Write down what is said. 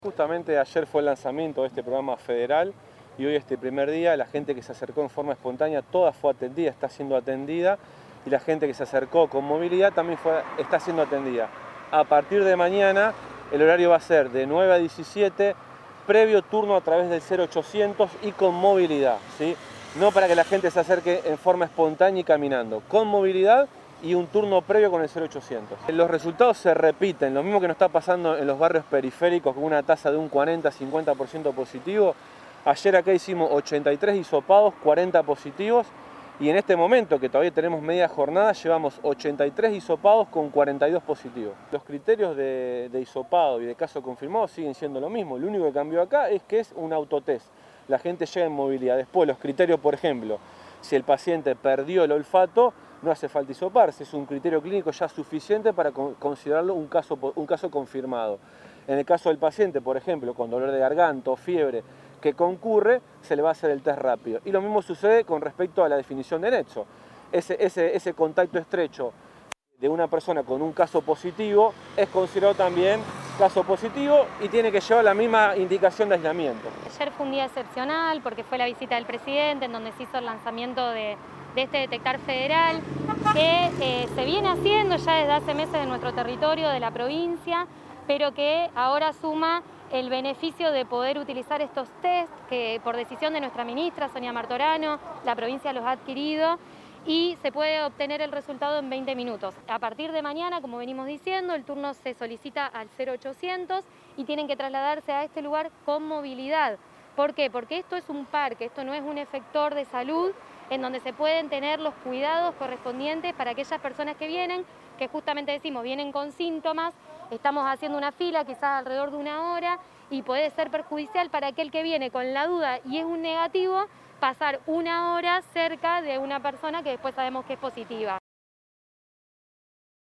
Justamente ayer fue el lanzamiento de este programa federal y hoy este primer día la gente que se acercó en forma espontánea, toda fue atendida, está siendo atendida, y la gente que se acercó con movilidad también está siendo atendida. A partir de mañana el horario va a ser de 9 a 17, previo turno a través del 0800 y con movilidad, ¿sí? No para que la gente se acerque en forma espontánea y caminando, con movilidad y un turno previo con el 0800. Los resultados se repiten, lo mismo que nos está pasando en los barrios periféricos con una tasa de un 40-50% positivo. Ayer acá hicimos 83 hisopados, 40 positivos, y en este momento, que todavía tenemos media jornada, llevamos 83 hisopados con 42 positivos. Los criterios de hisopado y de caso confirmado siguen siendo lo mismo. Lo único que cambió acá es que es un autotest. La gente llega en movilidad. Después los criterios, por ejemplo, si el paciente perdió el olfato, no hace falta hisoparse, es un criterio clínico ya suficiente para considerarlo un caso confirmado. En el caso del paciente, por ejemplo, con dolor de garganta o fiebre que concurre, se le va a hacer el test rápido. Y lo mismo sucede con respecto a la definición de nexo. Ese contacto estrecho de una persona con un caso positivo es considerado también caso positivo y tiene que llevar la misma indicación de aislamiento. Ayer fue un día excepcional porque fue la visita del presidente en donde se hizo el lanzamiento de este detectar federal que se viene haciendo ya desde hace meses en nuestro territorio de la provincia, pero que ahora suma el beneficio de poder utilizar estos test que por decisión de nuestra ministra Sonia Martorano, la provincia los ha adquirido y se puede obtener el resultado en 20 minutos. A partir de mañana, como venimos diciendo, el turno se solicita al 0800 y tienen que trasladarse a este lugar con movilidad. ¿Por qué? Porque esto es un parque, esto no es un efector de salud en donde se pueden tener los cuidados correspondientes para aquellas personas que vienen, que justamente decimos, vienen con síntomas, estamos haciendo una fila quizás alrededor de una hora y puede ser perjudicial para aquel que viene con la duda y es un negativo, pasar una hora cerca de una persona que después sabemos que es positiva.